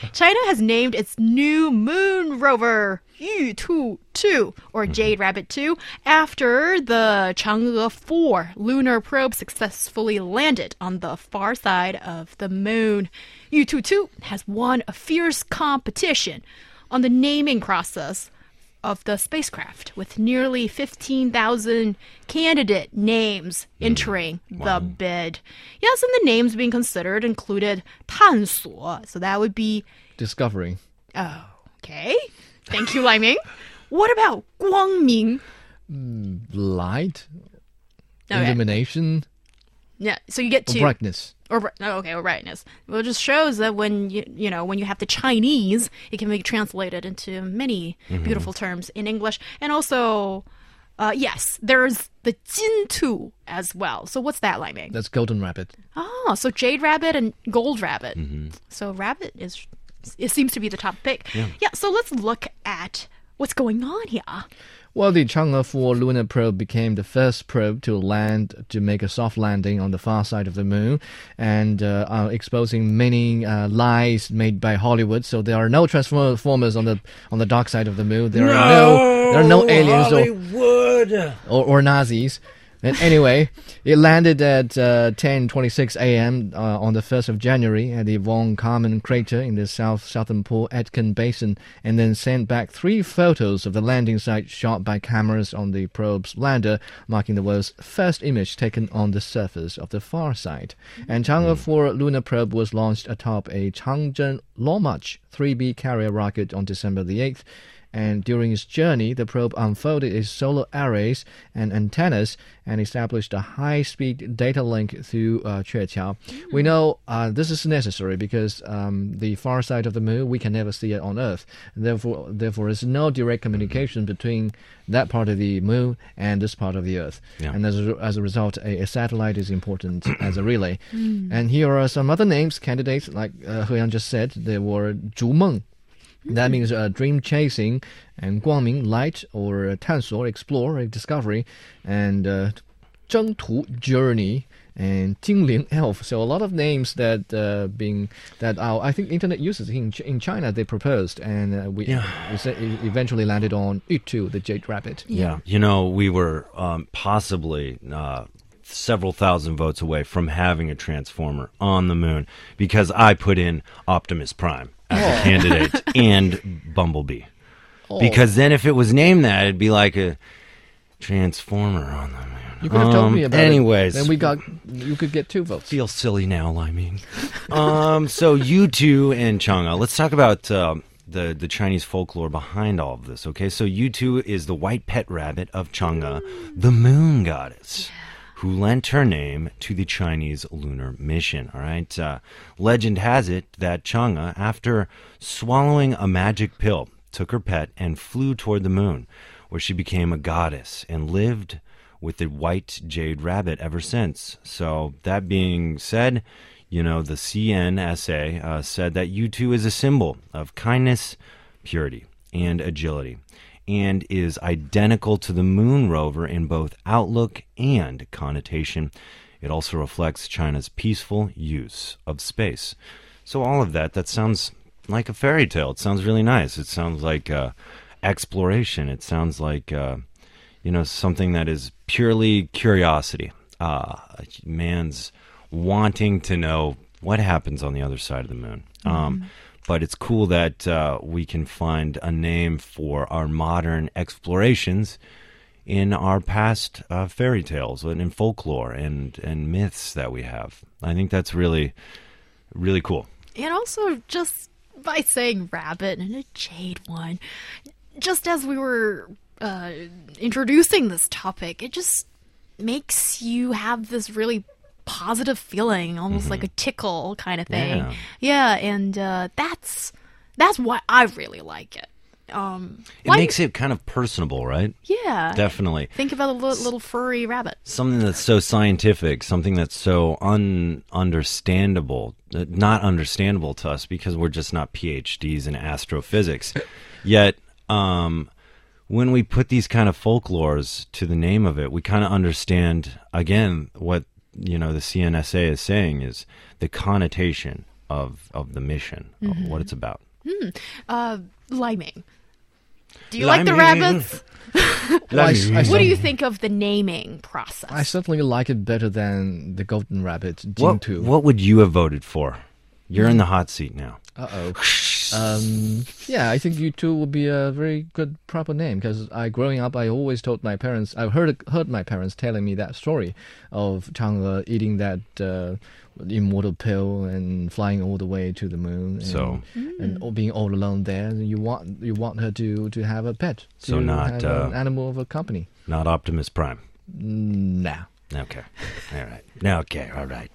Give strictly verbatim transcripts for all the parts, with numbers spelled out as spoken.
China has named its new moon rover Yutu two, or Jade Rabbit two, after the Chang'e four lunar probe successfully landed on the far side of the moon. Yutu two has won a fierce competition on the naming process of the spacecraft, with nearly fifteen thousand candidate names entering mm. wow. the bid. Yes, and the names being considered included 探索, so that would be... discovery. Oh, okay. Thank you, Lai Ming. What about 光明? Mm, light? Okay. Illumination? Yeah, so you get two. Or brightness. Or oh, okay, or brightness. Well, it just shows that when you you know when you have the Chinese, it can be translated into many mm-hmm. beautiful terms in English. And also, uh, yes, there's the 金兔 as well. So what's that, Lai Ming? That's golden rabbit. Oh, so jade rabbit and gold rabbit. Mm-hmm. So rabbit is it seems to be the top pick. Yeah. yeah. So let's look at what's going on here. Well, the Chang'e four lunar probe became the first probe to land, to make a soft landing on the far side of the moon, and uh, are exposing many uh, lies made by Hollywood. So there are no transformers on the on the dark side of the moon. There no, are no there are no aliens Hollywood. or, or or Nazis. And anyway, it landed at uh, ten twenty-six a.m. Uh, on the first of January at the Von Karman crater in the south southern Pole Aitken Basin, and then sent back three photos of the landing site shot by cameras on the probe's lander, marking the world's first image taken on the surface of the far side. And Chang'e four lunar probe was launched atop a Changzheng Longmarch three B carrier rocket on December the eighth. And during its journey, the probe unfolded its solar arrays and antennas and established a high-speed data link through uh, Queqiao. Mm. We know uh, this is necessary because um, the far side of the moon, we can never see it on Earth. Therefore, therefore, there's no direct communication between that part of the moon and this part of the Earth. Yeah. And as a, as a result, a, a satellite is important as a relay. Mm. And here are some other names, candidates, like uh, He Yang just said. There were Zhu Meng. That means uh, dream chasing, and 光明 light, or uh, 探索 explore, discovery, and uh, 征途 journey, and 精灵 elf. So a lot of names that uh, being that our I think internet users in in China they proposed, and uh, we, yeah. we eventually landed on Yutu, the jade rabbit. Yeah, you know, we were um, possibly. Uh, several thousand votes away from having a transformer on the moon because I put in Optimus Prime as oh. a candidate and Bumblebee. Oh. Because then if it was named that, it'd be like a transformer on the moon. You could have um, told me about anyways, it. Then we got, you could get two votes. Feel silly now, I mean. um, so Yutu and Chang'e. Let's talk about uh, the, the Chinese folklore behind all of this, okay? So Yutu is the white pet rabbit of Chang'e, the moon goddess, who lent her name to the Chinese lunar mission, all right? Uh, legend has it that Chang'e, after swallowing a magic pill, took her pet and flew toward the moon, where she became a goddess and lived with the white jade rabbit ever since. So that being said, you know, the C N S A uh, said that Yutu is a symbol of kindness, purity, and agility, and is identical to the moon rover in both outlook and connotation. It also reflects China's peaceful use of space. So all of that, that sounds like a fairy tale. It sounds really nice. It sounds like uh, exploration. It sounds like, uh, you know, something that is purely curiosity. Uh, man's wanting to know what happens on the other side of the moon. Mm-hmm. Um But it's cool that uh, we can find a name for our modern explorations in our past uh, fairy tales and in folklore and, and myths that we have. I think that's really, really cool. And also, just by saying rabbit and a jade one, just as we were uh, introducing this topic, it just makes you have this really positive feeling, almost mm-hmm. like a tickle kind of thing. Yeah, yeah and uh, that's that's why I really like it. Um, it makes it kind of personable, right? Yeah. Definitely. Think about a little, little furry rabbit. Something that's so scientific, something that's so un understandable, not understandable to us because we're just not P H Ds in astrophysics. Yet, um, when we put these kind of folklores to the name of it, we kind of understand, again, what you know the C N S A is saying is the connotation of of the mission, of what it's about. Uh, liming. Do you like the Liming. rabbits? Well, I, I, What do you think of the naming process? I certainly like it better than the golden rabbit, What, Jintu. what would you have voted for? You're in the hot seat now. Uh-oh. Um, yeah, I think you two would be a very good proper name because I, growing up, I always told my parents, I heard heard my parents telling me that story of Chang'e eating that uh, immortal pill and flying all the way to the moon. And, So- and all- being all alone there, and you want you want her to to have a pet, to So not, have uh, an animal of a company. Not Optimus Prime. No. Okay. All right. Okay. All right.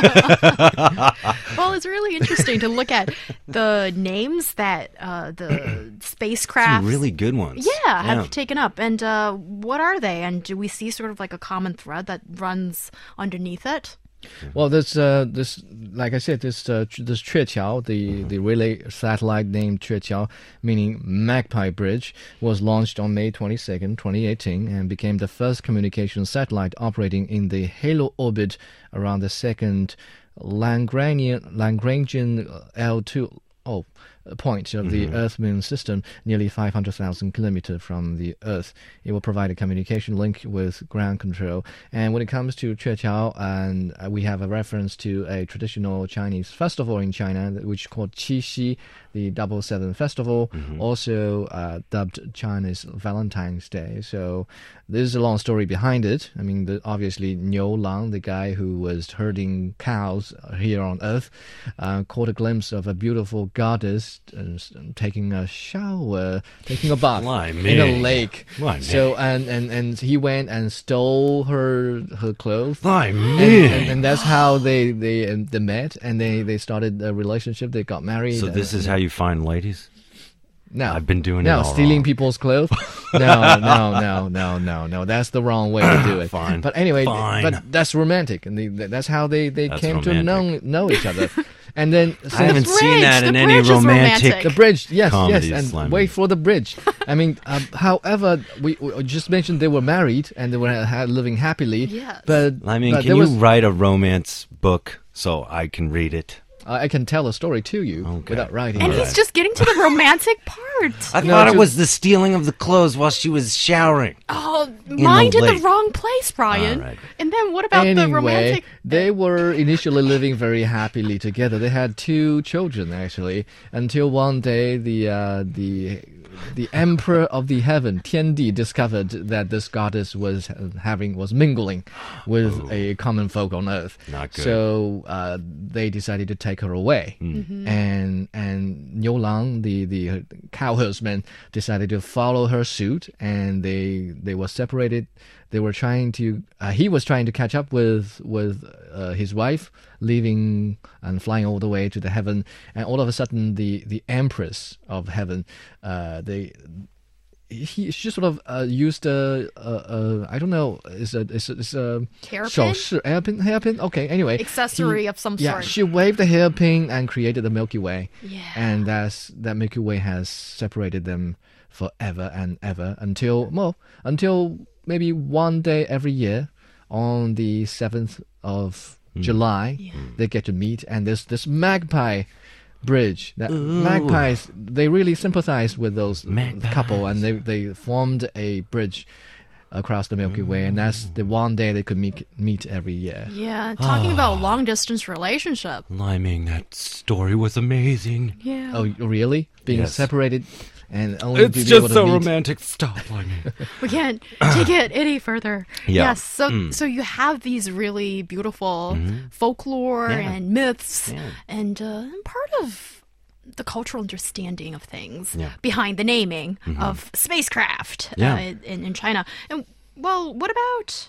Well, it's really interesting to look at the names that uh, the spacecraft Some really good ones. yeah, have taken up. And uh, what are they? And do we see sort of like a common thread that runs underneath it? Well, this, uh, this, like I said, this, uh, ch- this Chueqiao, the, the relay satellite named Chueqiao, meaning Magpie Bridge, was launched on May twenty-second, twenty eighteen, and became the first communication satellite operating in the halo orbit around the second Lagrangian, Lagrangian L two oh, point of the Earth-Moon system, nearly five hundred thousand kilometers from the Earth. It will provide a communication link with ground control. And when it comes to Chueqiao, and uh, we have a reference to a traditional Chinese festival in China, which is called Qixi, the Double Seven Festival, also uh, dubbed China's Valentine's Day. So there's a long story behind it. I mean, the, obviously, Niu Lang, the guy who was herding cows here on Earth, uh, caught a glimpse of a beautiful goddess uh, taking a shower, taking a bath Why in me? a lake. Why me? So and, and, and he went and stole her her clothes. Why And, me? and, and that's how they they, um, they met, and they, they started a relationship. They got married. So this and- is how you find ladies? no, I've been doing it no all stealing wrong. people's clothes. No, no, no, no, no, no. That's the wrong way to do it. Fine. But anyway, Fine. but that's romantic, and they, that's how they, they That's came to know romantic. know each other. And then I haven't bridge, seen that the in any bridge is romantic. romantic. the bridge, yes, Comedy yes, and slamming. wait for the bridge. I mean, um, however, we, we just mentioned they were married and they were ha- living happily. Yes. But I mean, but can there you was, write a romance book so I can read it? I can tell a story to you Okay. without writing. And it. he's just getting to the romantic part. I No, thought it to- was the stealing of the clothes while she was showering. Oh, mind the in the lake. wrong place, Brian. All right. And then what about Anyway, the romantic? they were initially living very happily together. They had two children actually, until one day the uh, the the emperor of the heaven, Tiandi, discovered that this goddess was uh, having was mingling with a common folk on earth. Not good. So uh, they decided to take her away, and and Niu Lang, the the cow herdsman, decided to follow her suit, and they they were separated. They were trying to. Uh, he was trying to catch up with with uh, his wife, leaving and flying all the way to the heaven. And all of a sudden, the the empress of heaven, uh, they. He she sort of uh, used a, a, a I don't know is a is a, is a Hairpin? 首饰 hairpin hairpin okay anyway Accessory he- of some yeah sort. she waved the hairpin and created the Milky Way. Yeah. And that's that Milky Way has separated them forever and ever until well until maybe one day every year on the seventh of July they get to meet, and there's this magpie bridge that magpies they really sympathize with those Magpies. couple, and they they formed a bridge across the Milky Way, and that's the one day they could meet meet every year. Yeah, talking about long distance relationship. Liming, that story was amazing. Yeah. Oh, really? Being Yes. separated and only to be able to meet. romantic. Stop, Liming. We can't take it any further. Yeah. Yes. So so you have these really beautiful folklore Yeah. and myths Yeah. and uh, part of the cultural understanding of things Yeah. behind the naming of spacecraft Yeah. uh, in, in China. And well, what about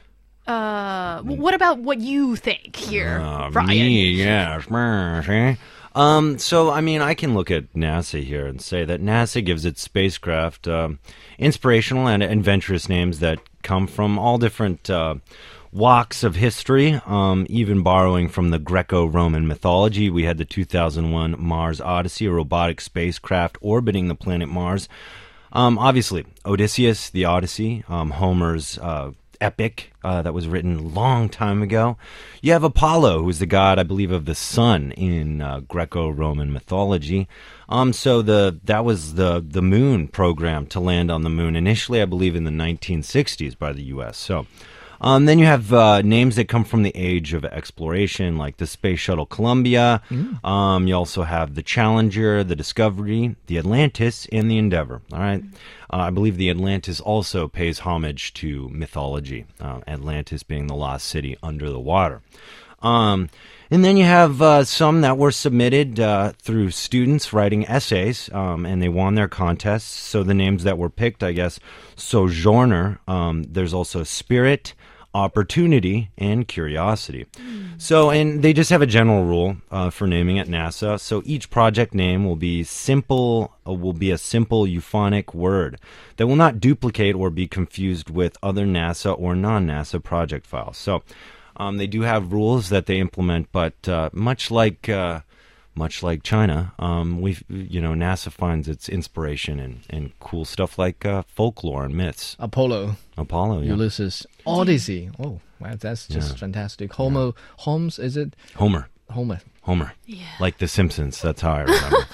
uh what about what you think here, Uh, Brian? me, yes. mercy. Um, so, I mean, I can look at NASA here and say that NASA gives its spacecraft um, inspirational and adventurous names that come from all different uh, walks of history, um, even borrowing from the Greco-Roman mythology. We had the two thousand one Mars Odyssey, a robotic spacecraft orbiting the planet Mars. Um, obviously, Odysseus, the Odyssey, um, Homer's uh, epic uh, that was written a long time ago. You have Apollo, who is the god, I believe, of the sun in uh, Greco-Roman mythology. Um, so the that was the the moon program to land on the moon initially, I believe, in the nineteen sixties by the U S. So. Um, then you have uh, names that come from the age of exploration, like the Space Shuttle Columbia. Mm. Um, you also have the Challenger, the Discovery, the Atlantis, and the Endeavour. All right, uh, I believe the Atlantis also pays homage to mythology. Uh, Atlantis being the lost city under the water. Um, and then you have uh, some that were submitted uh, through students writing essays, um, and they won their contests. So the names that were picked, I guess, Sojourner. Um, there's also Spirit, Opportunity, and Curiosity. Mm. So, and they just have a general rule uh, for naming at NASA. So each project name will be simple, uh, will be a simple euphonic word that will not duplicate or be confused with other NASA or non-NASA project files. So um, they do have rules that they implement, but uh, much like uh, much like China, um, we you know NASA finds its inspiration in, in cool stuff like uh, folklore and myths. Apollo. Apollo, yeah. Ulysses, Odyssey. Oh, wow, that's just Yeah. fantastic. Homo, Yeah. Holmes, is it? Homer. Homer. Homer. Yeah. Like The Simpsons. That's how I remember.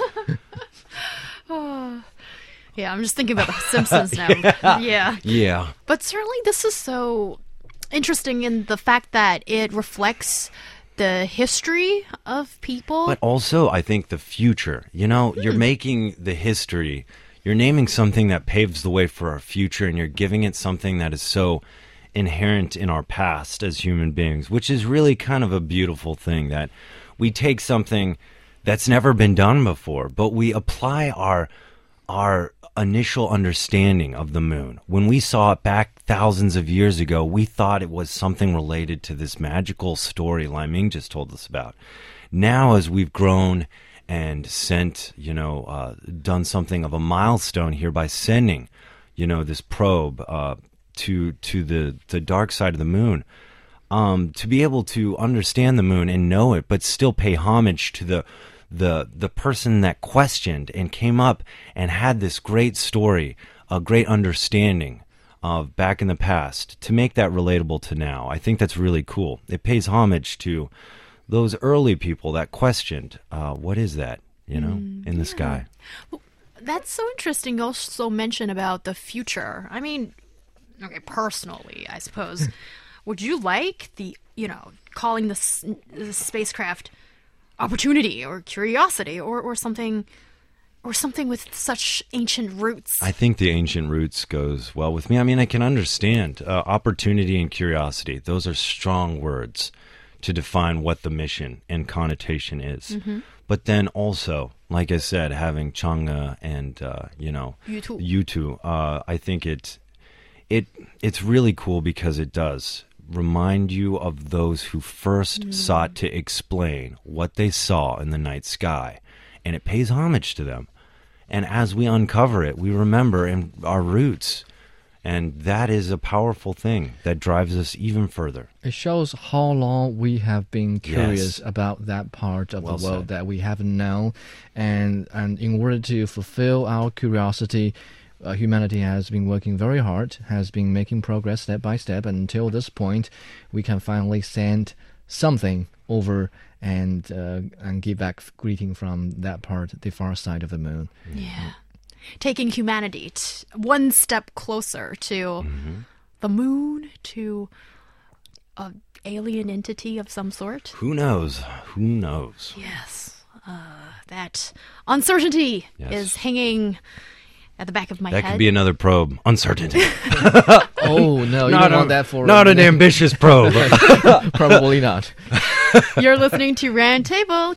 Oh. Yeah, I'm just thinking about The Simpsons now. Yeah. Yeah. But certainly this is so interesting in the fact that it reflects the history of people. But also, I think the future. You know, you're making the history. You're naming something that paves the way for our future, and you're giving it something that is so inherent in our past as human beings, which is really kind of a beautiful thing, that we take something that's never been done before, but we apply our our initial understanding of the moon. When we saw it back thousands of years ago, we thought it was something related to this magical story Lai Ming just told us about. Now, as we've grown and sent, you know, uh, done something of a milestone here by sending, you know, this probe uh, to to the, the dark side of the moon, um, to be able to understand the moon and know it, but still pay homage to the the the person that questioned and came up and had this great story, a great understanding of back in the past, to make that relatable to now. I think that's really cool. It pays homage to those early people that questioned, uh, what is that, you know, Mm, in the yeah. sky. That's so interesting. You also mention about the future. I mean, okay, personally, I suppose, would you like the, you know, calling the, s- the spacecraft Opportunity or Curiosity or, or something, or something with such ancient roots? I think the ancient roots goes well with me. I mean, I can understand uh, opportunity and curiosity. Those are strong words to define what the mission and connotation is. Mm-hmm. But then also, like I said, having Chang'e and, uh, you know, Yutu. Yutu, uh, I think it, it, it's really cool because it does remind you of those who first Mm. sought to explain what they saw in the night sky. And it pays homage to them. And as we uncover it, we remember in our roots. And that is a powerful thing that drives us even further. It shows how long we have been curious Yes. about that part of Well the world said. that we haven't known. And, and in order to fulfill our curiosity, uh, humanity has been working very hard, has been making progress step by step. And until this point, we can finally send something over and uh, and give back greeting from that part, the far side of the moon. Yeah. Taking humanity t- one step closer to Mm-hmm. the moon, to a alien entity of some sort. Who knows? Who knows? Yes. Uh, that uncertainty Yes. is hanging at the back of my That head. could be another probe. Uncertainty. Oh, no, you not don't a- want that for... not an ambitious probe. Probably not. You're listening to Round Table.